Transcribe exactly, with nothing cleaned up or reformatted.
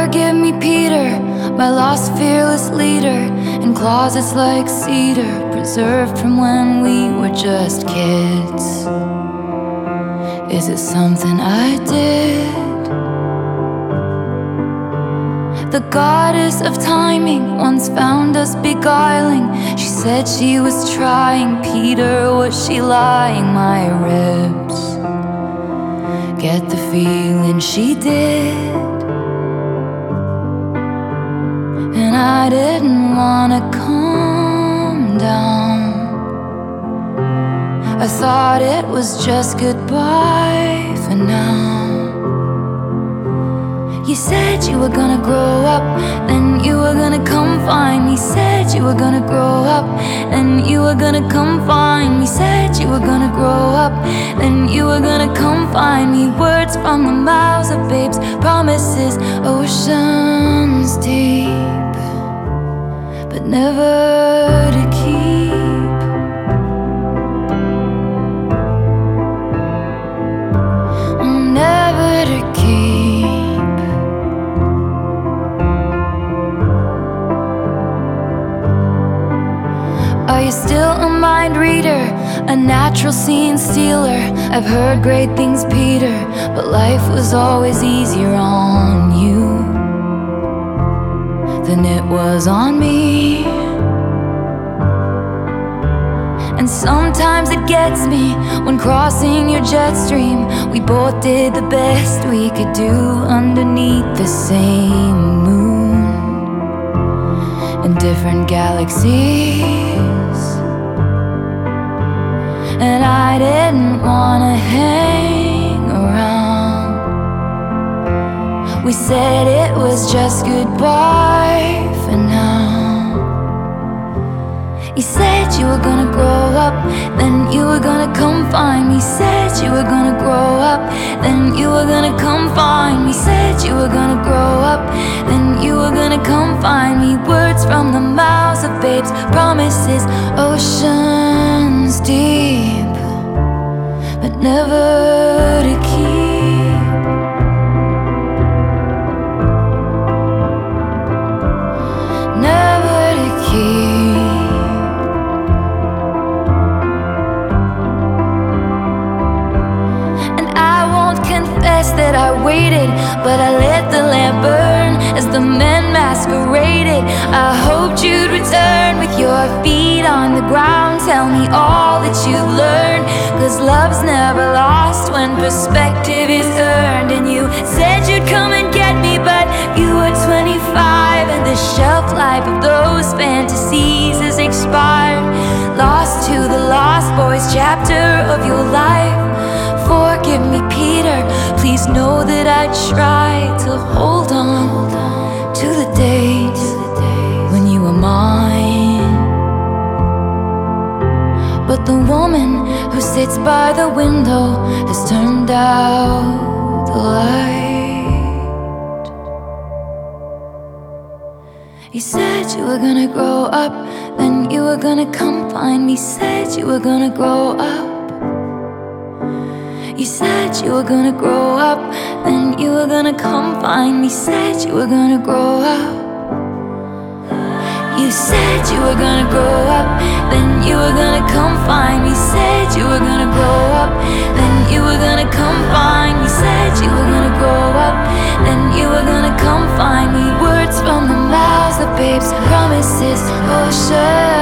Forgive me, Peter, my lost fearless leader, in closets like cedar, preserved from when we were just kids. Is it something I did? The goddess of timing once found us beguiling. She said she was trying. Peter, was she lying? My ribs get the feeling she did. And I didn't wanna calm down. I thought it was just goodbye for now. You said you were gonna grow up, then you were gonna come find me. Said you were gonna grow up, then you were gonna come find me. Said you were gonna grow up, then you were gonna come find me. Words from the mouths of babes, promises oceans deep, but never to keep. Never to keep. Are you still a mind reader, a natural scene stealer? I've heard great things, Peter, but life was always easier on you than it was on me. And sometimes it gets me when crossing your jet stream. We both did the best we could do underneath the same moon in different galaxies. And I didn't wanna hang around. We said it was just goodbye for now. You said you were gonna grow up, then you were gonna come find me. Said you were gonna grow up, then you were gonna come find me. Said you were gonna grow up, then you were gonna come find me. Words from the mouths of babes, promises oceans deep, but never to keep. Never to keep. That I waited, but I let the lamp burn as the men masqueraded. I hoped you'd return with your feet on the ground. Tell me all that you've learned, 'cause love's never lost when perspective is earned. And you said you'd come and get me, but you were twenty-five, and the shelf life of those fantasies has expired. Lost to the lost boys chapter of your life. Forgive me, Peter, please know that I tried to hold on to the days when you were mine. But the woman who sits by the window has turned out the light. You said you were gonna grow up, then you were gonna come find me. Said you were gonna grow up. You said you were gonna grow up, then you were gonna come find me. Said you were gonna grow up. You said you were gonna grow up, then you were gonna come find me. Said you were gonna grow up, then you were gonna come find me. Said you were gonna grow up, then you were gonna come find me. Words from the mouths of babes, promises, ocean